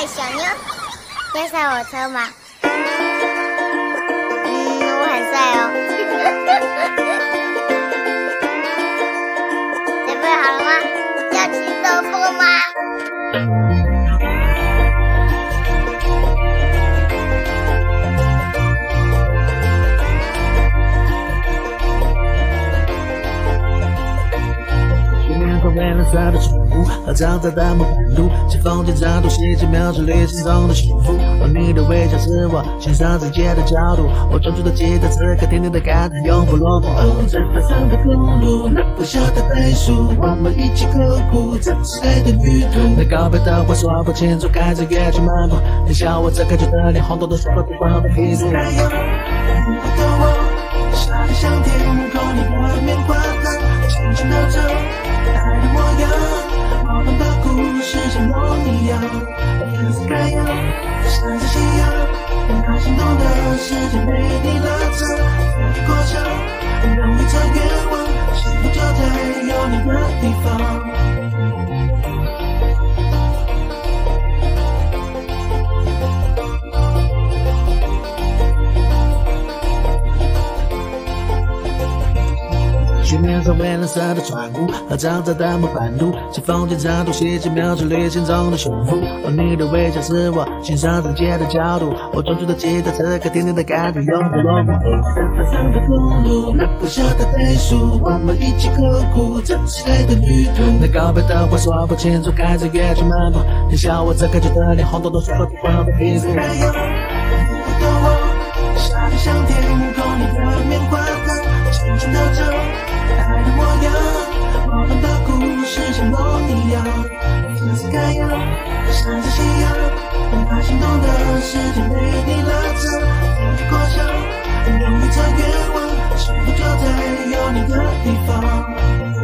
嗨，小妞，要上我车吗？我很帅哦。准备好了吗？要骑手风吗？ 蔚蓝色的宠物和长在大漠半路，清风间长途细节描出旅行中的幸福。而你的微笑是我欣赏世界的角度，我专注的记得此刻甜甜的感叹永不落幕。这繁忙的公路，那不晓得倍数，我们一起刻苦，这是爱的旅途。那告别的话说不清楚，开着夜去漫步，你笑我这开着的脸，红豆的手和光的皮肤。还有你的我，傻得像天空里的棉花糖，轻轻地走。爱的模样，我们的故事像梦一样，天色开扬，闪着夕阳，让它心动的世界被你拉长，飞过桥，容易着愿望，幸福就在有你的地方。去面上蔚蓝色的船坞和长在大漠半路，清风间长途细节描出旅行中的幸福。而你的微笑是我欣赏世界的角度，我专注的记得此刻甜甜的感觉永不落幕。这繁忙的公路，那不晓得倍数，我们一起刻苦，这是爱的旅途。那告别的话说不清楚，开着夜去漫步，你笑我这开着的脸，红豆豆手和光的皮肤。还有你的我，傻得像天空里的棉花糖，轻轻地走。爱的模样，我们的故事像梦一样，天色开扬，闪着夕阳，让它心动的世界被你拉长，飞过桥，容易着愿望，幸福就在有你的地方。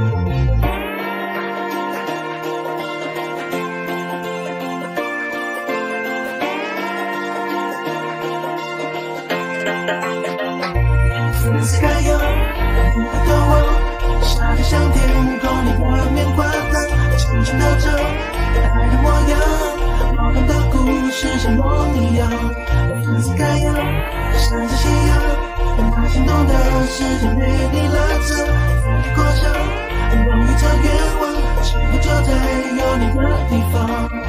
天色开扬，你的我。傻得像天空里的棉花糖，轻轻地走，爱的模样，我们的故事像梦一样，天色开扬，闪着夕阳，让它心动的世界被你拉长，飞过桥，容易着愿望，幸福就在有你的地方。